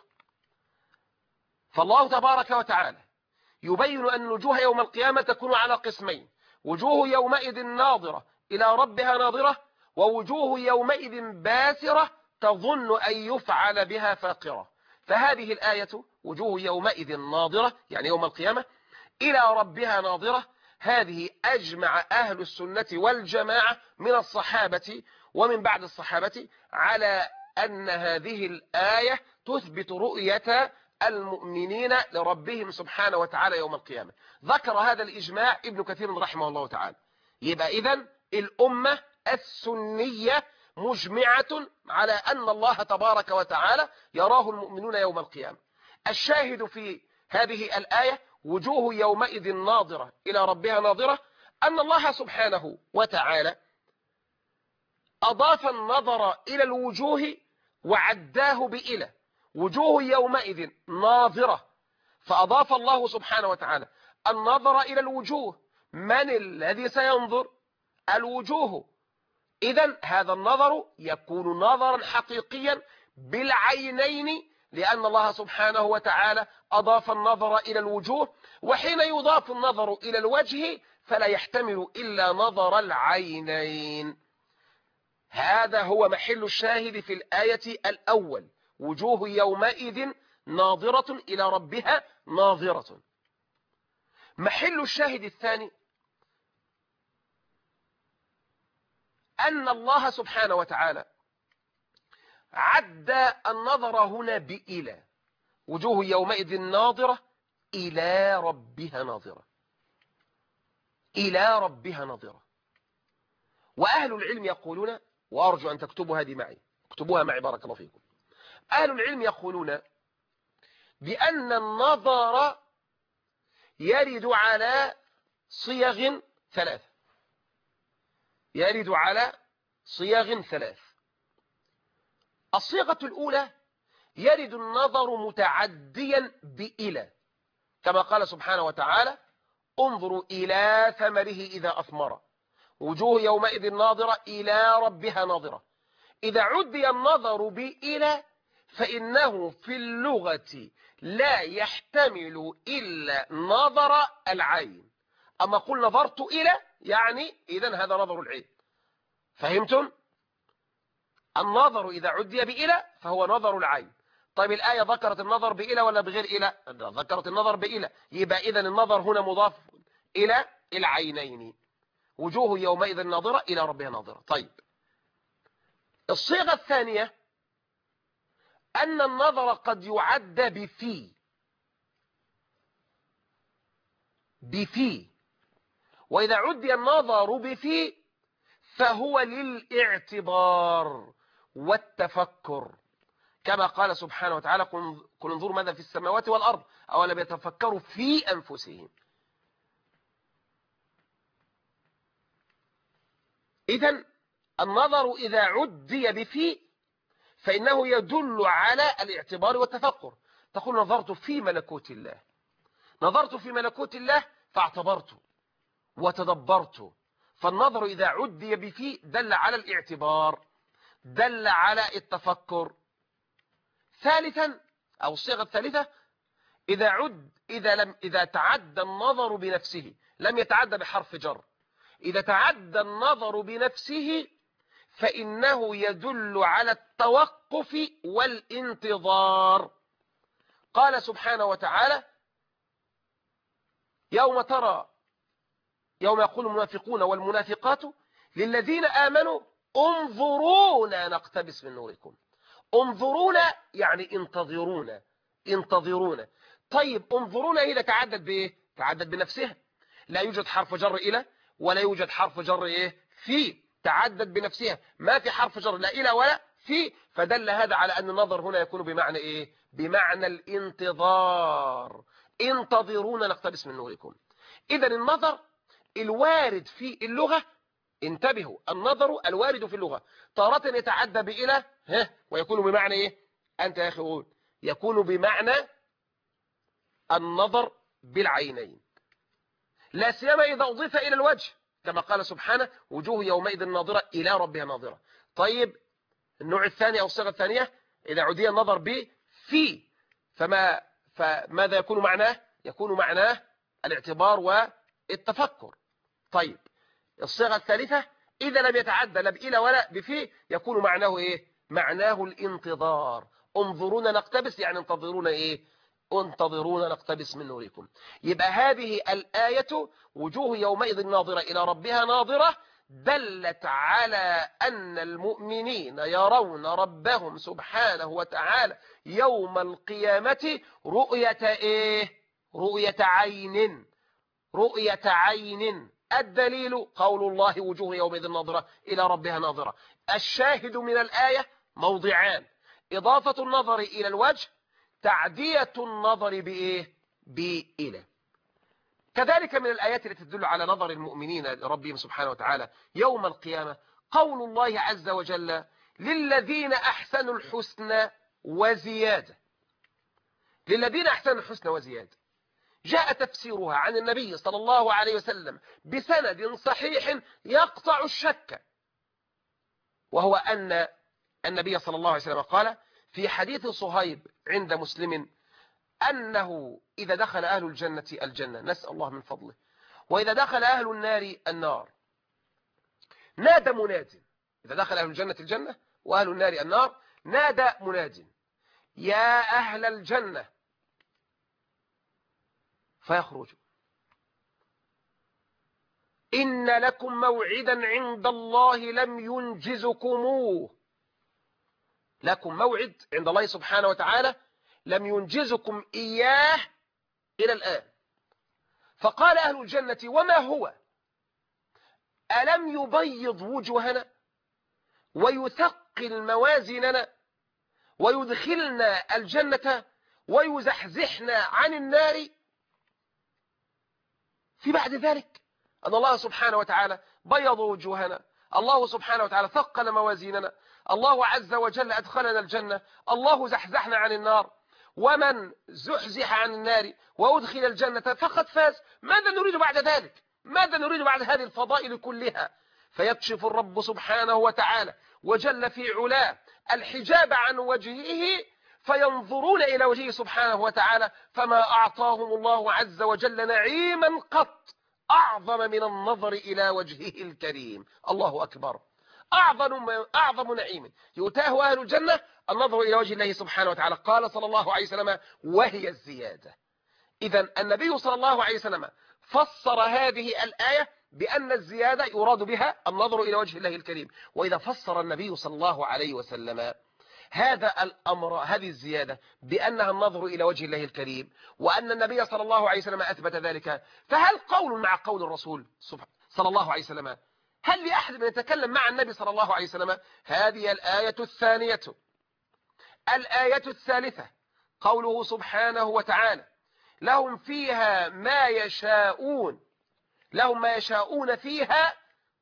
فالله تبارك وتعالى يبين أن الوجوه يوم القيامة تكون على قسمين: وجوه يومئذ ناظرة إلى ربها ناظرة، ووجوه يومئذ باسرة تظن أن يفعل بها فاقرة. فهذه الآية وجوه يومئذ ناظرة يعني يوم القيامة إلى ربها ناظرة، هذه أجمع أهل السنة والجماعة من الصحابة ومن بعد الصحابة على أن هذه الآية تثبت رؤية المؤمنين لربهم سبحانه وتعالى يوم القيامة. ذكر هذا الإجماع ابن كثير رحمه الله تعالى. يبقى إذن الأمة السنية مجمعة على أن الله تبارك وتعالى يراه المؤمنون يوم القيامة. الشاهد في هذه الآية وجوه يومئذ ناظرة إلى ربها ناظرة، أن الله سبحانه وتعالى أضاف النظر إلى الوجوه وعداه بإلى وجوه يومئذ ناظرة، فأضاف الله سبحانه وتعالى النظر إلى الوجوه. من الذي سينظر؟ الوجوه. إذن هذا النظر يكون نظرا حقيقيا بالعينين، لأن الله سبحانه وتعالى أضاف النظر إلى الوجوه، وحين يضاف النظر إلى الوجه فلا يحتمل إلا نظر العينين. هذا هو محل الشاهد في الآية الأول: وجوه يومئذ ناظرة إلى ربها ناظرة. محل الشاهد الثاني أن الله سبحانه وتعالى عد النظر هنا بإلى، وجوه يومئذ ناظرة إلى ربها ناظرة، إلى ربها ناظرة. وأهل العلم يقولون، وأرجو أن تكتبوا هذه معي، اكتبوها معي بارك الله فيكم. أهل العلم يقولون بأن النظر يرد على صيغ ثلاث، يرد على صيغ ثلاث. الصيغة الأولى يرد النظر متعديا بإلى، كما قال سبحانه وتعالى: انظروا إلى ثمره إذا أثمر، وجوه يومئذ ناظرة إلى ربها ناظرة. إذا عدي النظر بإلى فإنه في اللغة لا يحتمل إلا نظر العين. أما قل نظرت إلى يعني إذن هذا نظر العين. فهمتم؟ النظر إذا عدي بإلى فهو نظر العين. طيب الآية ذكرت النظر بإلى ولا بغير إلى؟ ذكرت النظر بإلى، يبقى إذن النظر هنا مضاف إلى العينين. وجوه يومئذ ناظرة إلى ربها ناظرة. طيب الصيغة الثانية أن النظر قد يعد بفي، بفي، وإذا عدي النظر بفي فهو للاعتبار والتفكر، كما قال سبحانه وتعالى: قل انظروا ماذا في السماوات والأرض أولم يتفكروا في أنفسهم. إذن النظر إذا عدي بفي فإنه يدل على الاعتبار والتفكر. تقول نظرت في ملكوت الله، نظرت في ملكوت الله فاعتبرت وتدبرت. فالنظر إذا عدي بفي دل على الاعتبار، دل على التفكر. ثالثا أو الصيغة الثالثة إذا عد إذا لم إذا تعدى النظر بنفسه، لم يتعدى بحرف جر، إذا تعدى النظر بنفسه فإنه يدل على التوقف والانتظار. قال سبحانه وتعالى يوم ترى يوم يقول المنافقون والمنافقات للذين آمنوا انظرونا نقتبس من نوركم. انظرونا يعني انتظرونا، انتظرونا. طيب انظرونا هي تعدد بايه؟ تعدد بنفسها، لا يوجد حرف جر إلى ولا يوجد حرف جر ايه في، تعدد بنفسها، ما في حرف جر لا إلى ولا في. فدل هذا على أن النظر هنا يكون بمعنى ايه؟ بمعنى الانتظار. انتظرونا نقتبس من نوركم. إذا النظر الوارد في اللغة، انتبهوا، النظر الوارد في اللغة تارة يتعدى بإلى ها ويكون بمعنى ايه؟ أنت يا أخي قول. يكون بمعنى النظر بالعينين، لا سيما إذا أضيف إلى الوجه كما قال سبحانه وجوه يومئذ ناظرة إلى ربها ناظرة. طيب النوع الثاني أو الصيغة الثانية إذا عدي النظر بفي فما فماذا يكون معناه؟ يكون معناه الاعتبار والتفكر. طيب الصيغة الثالثة إذا لم يتعدى لا بإلى ولا بفي يكون معناه إيه؟ معناه الانتظار. انظرونا نقتبس يعني انتظرونا إيه؟ انتظرونا نقتبس من نوركم. يبقى هذه الآية وجوه يومئذ ناظرة إلى ربها ناظرة دلت على أن المؤمنين يرون ربهم سبحانه وتعالى يوم القيامة رؤية إيه؟ رؤية عين، رؤية عين. الدليل قول الله وجوه يومئذ ناظرة إلى ربها ناظرة. الشاهد من الآية موضعان: إضافة النظر إلى الوجه، تعدية النظر بإيه؟ بإلى. كذلك من الآيات التي تدل على نظر المؤمنين لربهم سبحانه وتعالى يوم القيامة قول الله عز وجل للذين أحسنوا الحسنى وزيادة. للذين أحسنوا الحسنى وزيادة جاء تفسيرها عن النبي صلى الله عليه وسلم بسند صحيح يقطع الشك، وهو أن النبي صلى الله عليه وسلم قال في حديث صهيب عند مسلم أنه إذا دخل أهل الجنة الجنة، نسأل الله من فضله، وإذا دخل أهل النار النار نادى مناد. إذا دخل أهل الجنة الجنة وأهل النار النار نادى مناد يا أهل الجنة فيخرجوا إن لكم موعدا عند الله لم ينجزكموه. لكم موعد عند الله سبحانه وتعالى لم ينجزكم إياه إلى الآن. فقال أهل الجنة وما هو؟ ألم يبيض وجوهنا ويثقل موازيننا ويدخلنا الجنة ويزحزحنا عن النار؟ في بعد ذلك أن الله سبحانه وتعالى بيض وجوهنا، الله سبحانه وتعالى ثقل موازيننا، الله عز وجل أدخلنا الجنة، الله زحزحنا عن النار. ومن زحزح عن النار وأدخل الجنة فقد فاز. ماذا نريد بعد ذلك؟ ماذا نريد بعد هذه الفضائل كلها؟ فيكشف الرب سبحانه وتعالى وجل في علاه الحجاب عن وجهه فينظرون إلى وجهه سبحانه وتعالى فما أعطاهم الله عز وجل نعيما قط أعظم من النظر إلى وجهه الكريم. الله أكبر. أعظم, أعظم نعيم يؤتاه أهل الجنة النظر إلى وجه الله سبحانه وتعالى. قال صلى الله عليه وسلم وهي الزيادة. إذن النبي صلى الله عليه وسلم فسر هذه الآية بأن الزيادة يراد بها النظر إلى وجه الله الكريم. وإذا فسر النبي صلى الله عليه وسلم هذا الأمر، هذه الزيادة، بأنها النظر إلى وجه الله الكريم، وأن النبي صلى الله عليه وسلم أثبت ذلك، فهل قول مع قول الرسول صلى الله عليه وسلم؟ هل لأحد من يتكلم مع النبي صلى الله عليه وسلم؟ هذه الآية الثانية. الآية الثالثة قوله سبحانه وتعالى لهم فيها ما يشاءون، لهم ما يشاءون فيها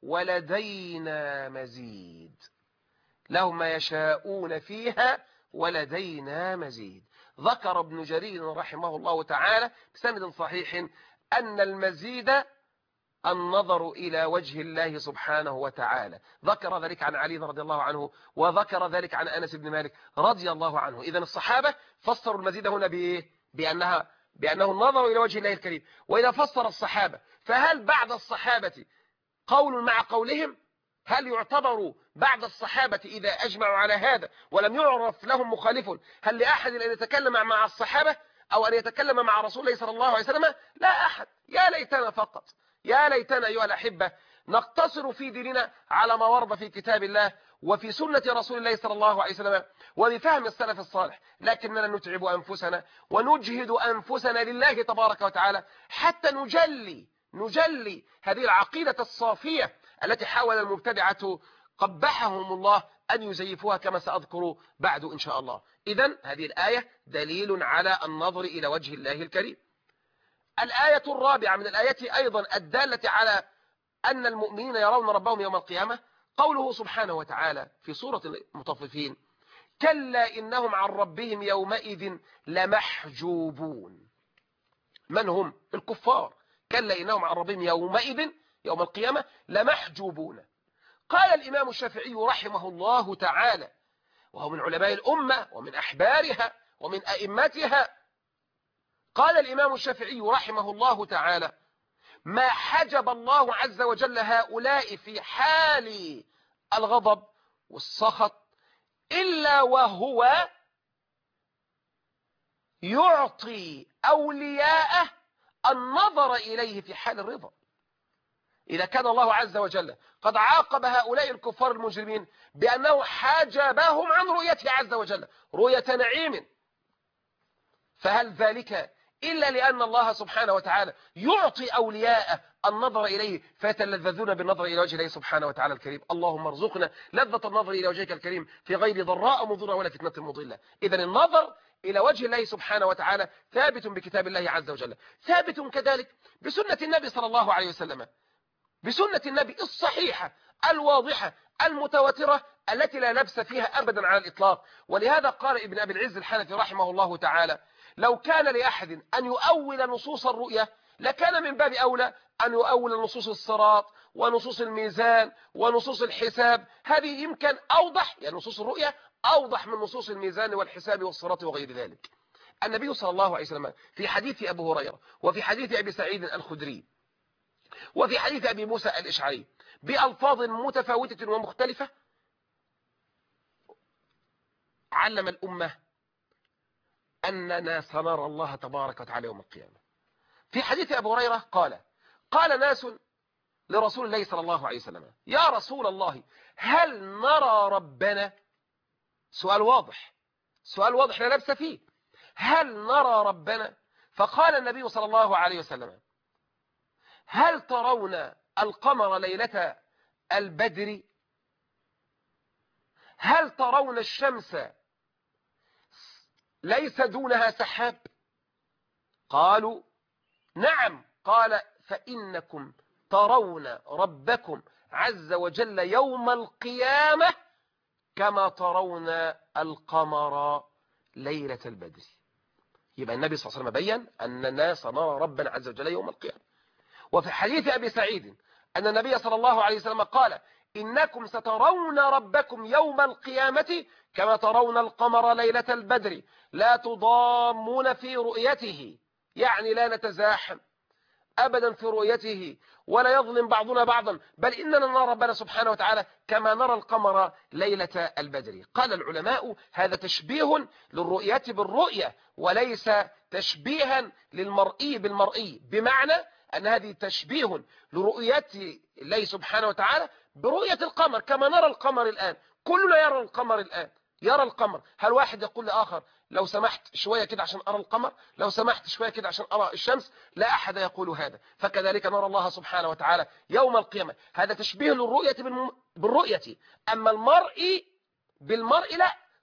ولدينا مزيد. لهم ما يشاءون فيها ولدينا مزيد. ذكر ابن جرير رحمه الله تعالى بسند صحيح أن المزيد النظر إلى وجه الله سبحانه وتعالى. ذكر ذلك عن علي رضي الله عنه، وذكر ذلك عن أنس بن مالك رضي الله عنه. إذن الصحابة فسروا المزيد هنا بإيه؟ بأنها بأنه النظر إلى وجه الله الكريم. وإذا فسر الصحابة، فهل بعد الصحابة قول مع قولهم؟ هل يعتبر بعد الصحابة إذا أجمعوا على هذا ولم يعرف لهم مخالف، هل لأحد أن يتكلم مع الصحابة أو أن يتكلم مع رسول الله صلى الله عليه وسلم؟ لا أحد. يا ليتنا فقط، يا ليتنا أيها الأحبة نقتصر في ديننا على ما ورد في كتاب الله وفي سنة رسول الله صلى الله عليه وسلم وبفهم السلف الصالح، لكننا نتعب أنفسنا ونجهد أنفسنا لله تبارك وتعالى حتى نجلي نجلي هذه العقيدة الصافية التي حاول المبتدعة قبحهم الله أن يزيفوها كما سأذكر بعد إن شاء الله. إذن هذه الآية دليل على النظر إلى وجه الله الكريم. الآية الرابعة من الآيات أيضا الدالة على أن المؤمنين يرون ربهم يوم القيامة قوله سبحانه وتعالى في سورة المطففين: كلا إنهم عن ربهم يومئذ لمحجوبون. من هم؟ الكفار. كلا إنهم عن ربهم يومئذ يوم القيامة لمحجوبون. قال الإمام الشافعي رحمه الله تعالى، وهو من علماء الأمة ومن أحبارها ومن أئمتها، قال الإمام الشافعي رحمه الله تعالى: ما حجب الله عز وجل هؤلاء في حال الغضب والسخط إلا وهو يعطي أولياءه النظر إليه في حال الرضا. إذا كان الله عز وجل قد عاقب هؤلاء الكفار المجرمين بأنه حجبهم عن رؤيته عز وجل رؤية نعيم، فهل ذلك إلا لأن الله سبحانه وتعالى يعطي أولياءه النظر إليه فيتلذذون بالنظر إلى وجه الله سبحانه وتعالى الكريم؟ اللهم ارزقنا لذة النظر إلى وجهك الكريم في غير ضراء مضرة ولا فتنة مضلة. إذن النظر إلى وجه الله سبحانه وتعالى ثابت بكتاب الله عز وجل، ثابت كذلك بسنة النبي صلى الله عليه وسلم، بسنة النبي الصحيحة الواضحة المتواترة التي لا لبس فيها أبدا على الإطلاق. ولهذا قال ابن أبي العز الحنفي رحمه الله تعالى: لو كان لأحد أن يؤول نصوص الرؤية لكان من باب أولى أن يؤول نصوص الصراط ونصوص الميزان ونصوص الحساب. هذه يمكن أوضح، يعني نصوص الرؤية أوضح من نصوص الميزان والحساب والصراط وغير ذلك. النبي صلى الله عليه وسلم في حديث أبو هريرة وفي حديث أبي سعيد الخدري وفي حديث أبي موسى الإشعري بألفاظ متفاوتة ومختلفة علم الأمة أننا سنرى الله تبارك وتعالى يوم القيامة. في حديث أبو هريرة قال قال ناس لرسول الله صلى الله عليه وسلم: يا رسول الله هل نرى ربنا؟ سؤال واضح، سؤال واضح لا لبس فيه. هل نرى ربنا؟ فقال النبي صلى الله عليه وسلم: هل ترون القمر ليلة البدر؟ هل ترون الشمس ليس دونها سحاب؟ قالوا نعم. قال: فإنكم ترون ربكم عز وجل يوم القيامة كما ترون القمر ليلة البدر. يبقى النبي صلى الله عليه وسلم بيّن أننا سنرى ربنا عز وجل يوم القيامة. وفي حديث أبي سعيد أن النبي صلى الله عليه وسلم قال: إنكم سترون ربكم يوم القيامة كما ترون القمر ليلة البدر لا تضامون في رؤيته، يعني لا نتزاحم أبدا في رؤيته ولا يظلم بعضنا بعضا، بل إننا نرى ربنا سبحانه وتعالى كما نرى القمر ليلة البدر. قال العلماء: هذا تشبيه للرؤية بالرؤية وليس تشبيها للمرئي بالمرئي، بمعنى أن هذه تشبيه لرؤية الله سبحانه وتعالى برؤية القمر كما نرى القمر الآن. كلنا يرى القمر الآن، يرى القمر. هل واحد يقول لآخر لو سمحت شوية كده عشان أرى القمر، لو سمحت شوية كده عشان أرى الشمس؟ لا أحد يقول هذا. فكذلك نرى الله سبحانه وتعالى يوم القيامة. هذا تشبيه للرؤية بالرؤية. أما المرء بالمرء لا،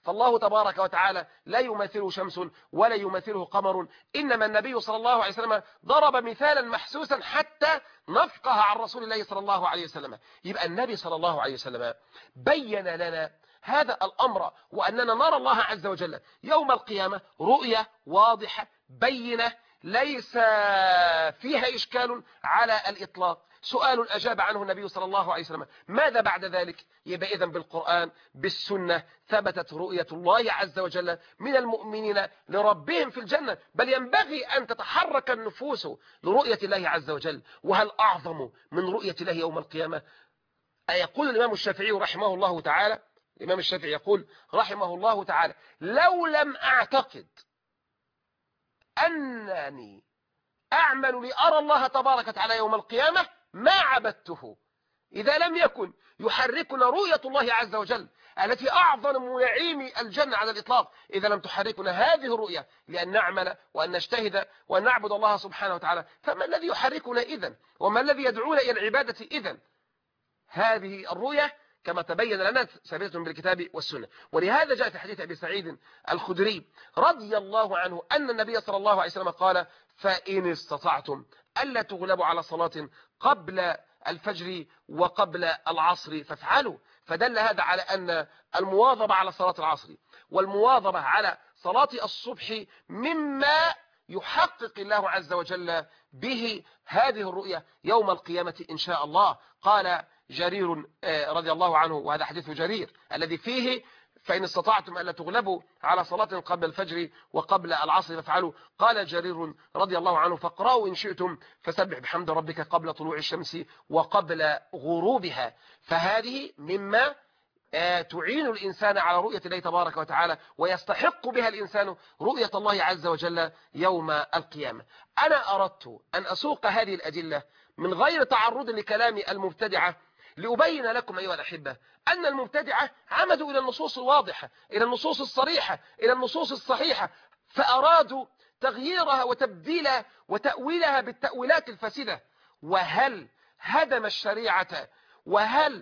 فالله تبارك وتعالى لا يماثله شمس ولا يماثله قمر، إنما النبي صلى الله عليه وسلم ضرب مثالا محسوسا حتى نفقه عن رسول الله صلى الله عليه وسلم. يبقى النبي صلى الله عليه وسلم بين لنا هذا الأمر، وأننا نرى الله عز وجل يوم القيامة رؤية واضحة بينة ليس فيها إشكال على الإطلاق. سؤال أجاب عنه النبي صلى الله عليه وسلم، ماذا بعد ذلك؟ يبقى إذن بالقرآن بالسنة ثبتت رؤية الله عز وجل من المؤمنين لربهم في الجنة، بل ينبغي أن تتحرك النفوس لرؤية الله عز وجل. وهل أعظم من رؤية الله يوم القيامة؟ يقول الإمام الشافعي رحمه الله تعالى، الإمام الشافعي يقول رحمه الله تعالى: لو لم أعتقد أنني أعمل لأرى الله تبارك وتعالى يوم القيامة ما عبدته. إذا لم يكن يحركنا رؤية الله عز وجل التي أعظم نعيم الجنة على الإطلاق، إذا لم تحركنا هذه الرؤية لأن نعمل وأن نجتهد وأن نعبد الله سبحانه وتعالى، فما الذي يحركنا إذن؟ وما الذي يدعونا إلى العبادة إذن؟ هذه الرؤية كما تبين لنا ثابتة بالكتاب والسنة. ولهذا جاء في حديث أبي سعيد الخدري رضي الله عنه أن النبي صلى الله عليه وسلم قال: فإن استطعتم ألا تغلبوا على صلاة قبل الفجر وقبل العصر فافعلوا. فدل هذا على أن المواظبة على صلاة العصر والمواظبة على صلاة الصبح مما يحقق الله عز وجل به هذه الرؤية يوم القيامة إن شاء الله. قال جرير رضي الله عنه، وهذا حديث جرير الذي فيه: فإن استطعتم ألا تغلبوا على صلاة قبل الفجر وقبل العصر فافعلوا. قال جرير رضي الله عنه: فاقرأوا إن شئتم فسبح بحمد ربك قبل طلوع الشمس وقبل غروبها. فهذه مما تعين الإنسان على رؤية الله تبارك وتعالى، ويستحق بها الإنسان رؤية الله عز وجل يوم القيامة. أنا أردت أن أسوق هذه الأدلة من غير تعرض لكلام المبتدعة لأبين لكم أيها الأحبة أن المبتدعة عمدوا إلى النصوص الواضحة، إلى النصوص الصريحة، إلى النصوص الصحيحة، فأرادوا تغييرها وتبديلها وتأويلها بالتأويلات الفاسدة. وهل هدم الشريعة وهل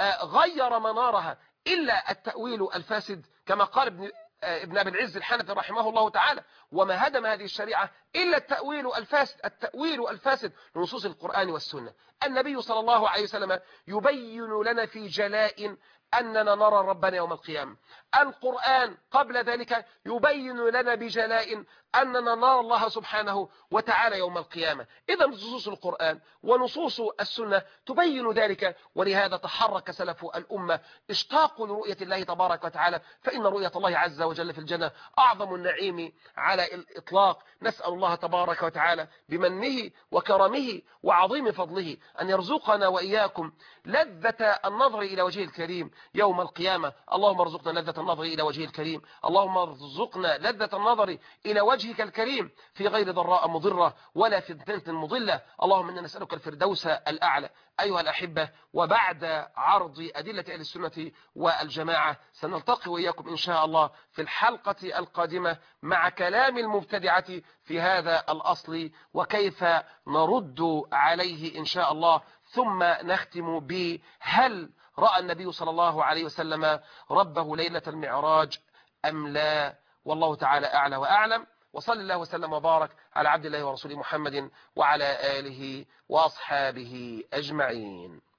غير منارها إلا التأويل الفاسد؟ كما قال ابن ابن أبي العز الحنفي رحمه الله تعالى: وما هدم هذه الشريعة إلا التأويل الفاسد، التأويل الفاسد لنصوص القرآن والسنة. النبي صلى الله عليه وسلم يبين لنا في جلاء أننا نرى ربنا يوم القيامة. القرآن قبل ذلك يبين لنا بجلاء أننا نرى الله سبحانه وتعالى يوم القيامة. إذا نصوص القرآن ونصوص السنة تبين ذلك، ولهذا تحرك سلف الأمة اشتاقوا لرؤية الله تبارك وتعالى، فإن رؤية الله عز وجل في الجنة أعظم النعيم على الإطلاق. نسأل الله تبارك وتعالى بمنه وكرمه وعظيم فضله أن يرزقنا وإياكم لذة النظر إلى وجهه الكريم يوم القيامة. اللهم ارزقنا لذة النظر إلى وجهه الكريم، اللهم ارزقنا لذة النظر إلى وجهك الكريم في غير ضراء مضرة ولا فتنة مضلة. اللهم إنا نسألك الفردوس الأعلى. أيها الأحبة، وبعد عرض أدلة أهل السنة والجماعة سنلتقي وإياكم إن شاء الله في الحلقة القادمة مع كلام المبتدعة في هذا الأصل وكيف نرد عليه إن شاء الله. ثم نختم بهل رأى النبي صلى الله عليه وسلم ربه ليلة المعراج أم لا؟ والله تعالى أعلى وأعلم. وصلى الله وسلم وبارك على عبد الله ورسوله محمد وعلى آله وأصحابه أجمعين.